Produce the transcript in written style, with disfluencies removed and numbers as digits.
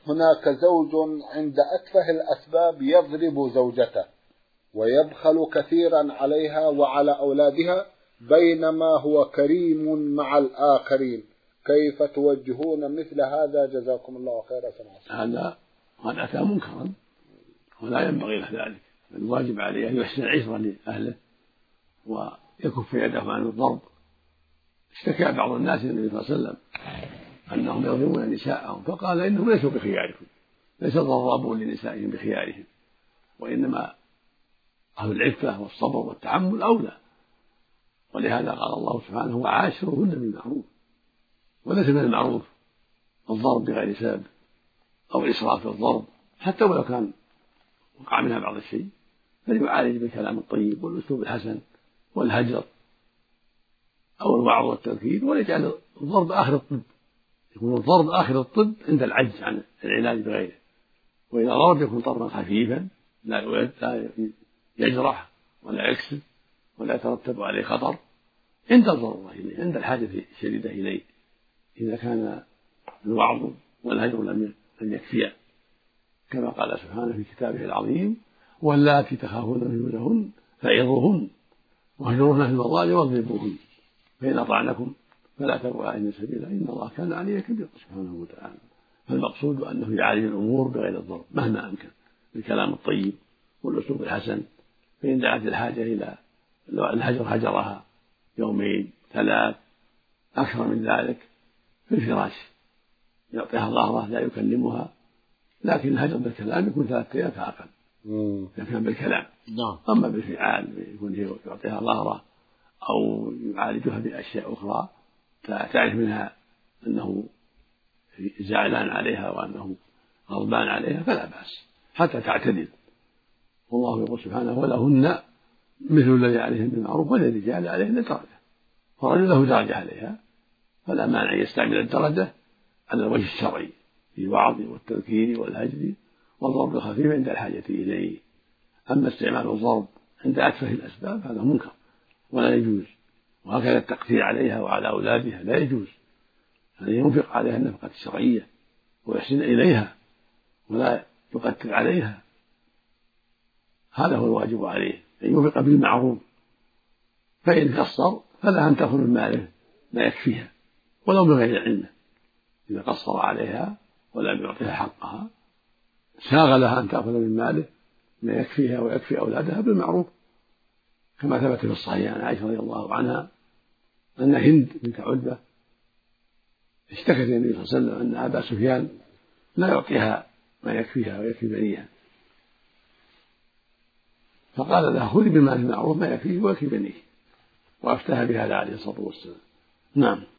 هناك زوج عند أتفه الأسباب يضرب زوجته ويبخل كثيرا عليها وعلى أولادها، بينما هو كريم مع الآخرين، كيف توجهون مثل هذا؟ جزاكم الله خيرا. هذا قد أتى منكرا ولا ينبغي له ذلك، الواجب عليه أن يحسن العشرة لأهله ويكف يده عن الضرب. اشتكى بعض الناس إلى النبي صلى الله عليه وسلم أنهم يضربون نساءهم، فقال إنهم ليسوا بخياركم، ليس الضرابون لنسائهم بخيارهم، وإنما أهل العفة والصبر والتحمل أولى. ولهذا قال الله سبحانه وعاشروهن بالمعروف، وليس من المعروف الضرب بغير سبب أو الإسراف في الضرب، حتى ولو كان وقع منها بعض الشيء، فليعالج بالكلام الطيب والأسلوب الحسن والهجر أو الوعظ والتذكير، ويجعل الضرب آخر الطب، يكون الضرب آخر الطب عند العجز عن العلاج بغيره. وإذا ضرب يكون ضربا خفيفا لا يجرح ولا يكسر ولا يترتب عليه خطر عند الضرورة إليه، عند الحاجة الشديدة إليه، إذا كان الوعظ والهجر لم يكفيا، كما قال سبحانه في كتابه العظيم: واللاتي تخافون نشوزهن فعظوهن واهجروهن في المضاجع واضربوهن فإن أطعنكم فلا تبغوا عليهن سبيلا إن الله كان عليا كبيرا سبحانه وتعالى. فالمقصود أنه يعالج الأمور بغير الضرب مهما أمكن، بالكلام الطيب والأسلوب الحسن، فإن دعت الحاجة إلى الهجر هجرها يومين 3 أكثر من ذلك في الفراش، يعطيها ظهره لا يكلمها، لكن الهجر بالكلام يكون 3 أيام فأقل إذا كان بالكلام. أما بالفعال يكون يعطيها ظهره أو يعالجها بأشياء أخرى تعرف منها أنه زعلان عليها وأنه غضبان عليها فلا بأس حتى تعتدل. والله يقول سبحانه: ولهن مثل الذي عليهم بالمعروف وللرجال عليهن درجة، فرجل له درجة عليها، فلا مانع أن يستعمل الدرجة على الوجه الشرعي في الوعظ والتذكير والهجر والضرب الخفيف عند الحاجة إليه. أما استعمال الضرب عند أتفه الأسباب هذا منكر ولا يجوز، وهكذا التقتير عليها وعلى أولادها لا يجوز، يعني ينفق عليها النفقة الشرعية ويحسن إليها ولا يقتر عليها، هذا هو الواجب عليه، أن ينفق بالمعروف، فإن قصر فلها أن تأخذ من ماله ما يكفيها ولو بغير علمه. إذا قصر عليها ولم يعطيها حقها ساغ لها أن تأخذ من ماله ما يكفيها ويكفي أولادها بالمعروف، كما ثبت في الصحيح عن عائشة رضي الله عنها أن هند بنت عتبة اشتكت إلى النبي صلى الله عليه وسلم أن أبا سفيان لا يعطيها ما يكفيها ويكفي بنيها، فقال لها: خذي بمال المعروف ما يكفيه ويكفي بنيه، وأفتاها بهذا عليه الصلاة والسلام. نعم.